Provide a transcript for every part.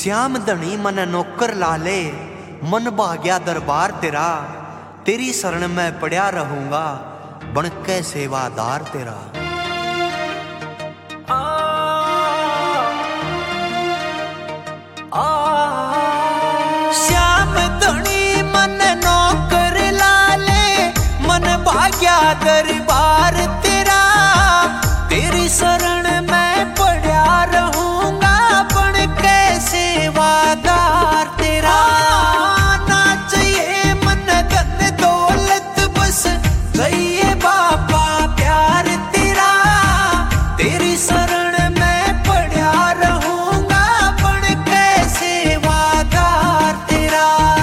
श्याम धनी मन नौकर लाले, मन भाग्या दरबार तेरा। तेरी शरण में पड़या रहूंगा, बनके सेवादार तेरा। श्याम धनी मन नौकर लाले, मन भाग्या दरबार तेरा। तेरी शरण में पड़या रहूंगा, बनके सेवादार तेरा। ना चाहिए मन धन दौलत, बस गई बाबा प्यार तेरा। तेरी शरण में पड़या रहूंगा, बनके सेवादार तेरा।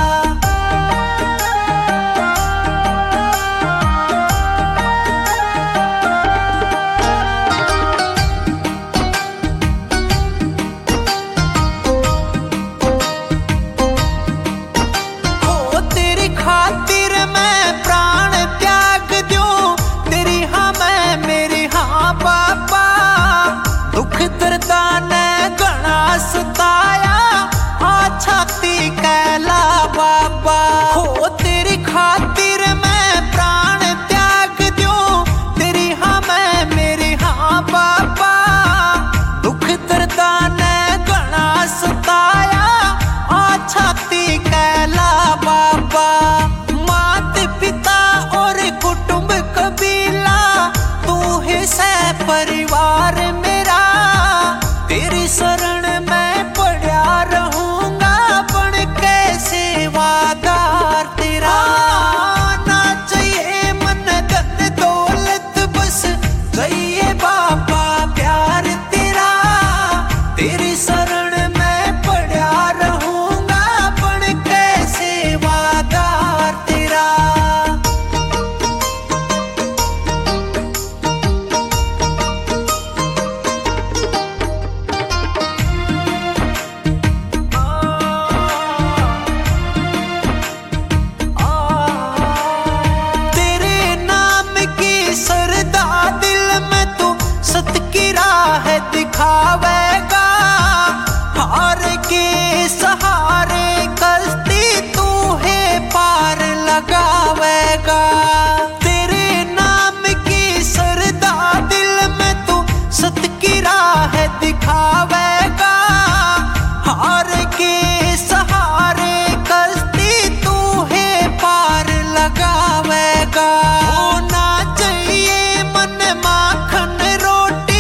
खातिर मैं प्राण त्याग दूं, तेरी हाँ मैं मेरी हाँ बाबा। दुख दर्दा ने घना सताया, आ छाती कैला बाबा। हो तेरी खातिर मैं प्राण त्याग दूं, तेरी हाँ मैं मेरी हाँ बाबा। दुख दर्दा ने घना सताया, आ छाती कैला बाबा। कुटुंब कबीला तू है से परिवार मेरा। तेरी शरण में पड़या रहूंगा, बनके सेवादार तेरा। ना चाहिए मन धन दौलत, बस गई बाबा प्यार तेरा। तेरी शरण में पड़या रहूंगा, बनके सेवादार तेरा। दिखावेगा हार के सहारे, कश्ती तू है पार लगावेगा। तेरे नाम की सरदा दिल में तू सत की राह दिखावेगा। हार के सहारे, कश्ती तू है पार लगावेगा। होना चाहिए मन माखन रोटी,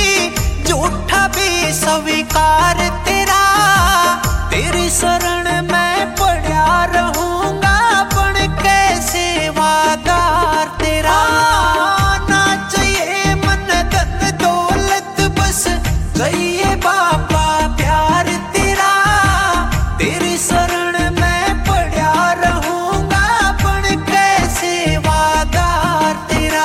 स्वीकार तेरा। तेरी शरण में पड़या रहूंगा, बनके सेवादार तेरा। ना चाहिए मन धन दौलत, बस गई बाबा प्यार तेरा। तेरी शरण में पड़या रहूंगा, बनके सेवादार तेरा।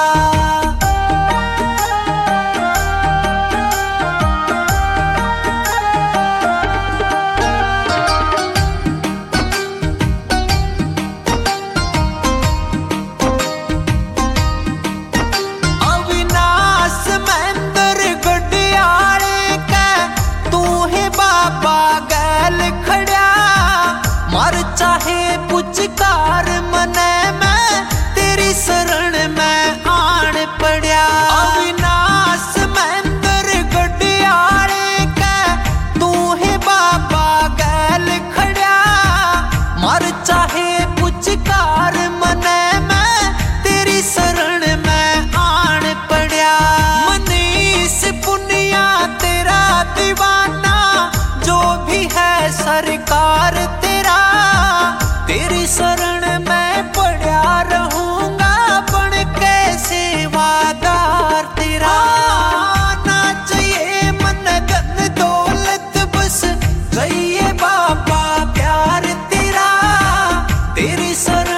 चाहे पुचकार मने में, तेरी शरण में आन पड़या। अविनाश महेंद्र गढ़ियाले के, तू है बाबा गैल खड़या। मर चाहे पुचकार मने में, तेरी शरण में आन पड़या। मनीष पुनिया तेरा दीवाना, जो भी है सरकार तेरा। तेरी शरण में पड़या रहूंगा, बनके सेवादार तेरा। ना चाहिए मन धन दौलत, बस गई बाबा प्यार तेरा। तेरी शरण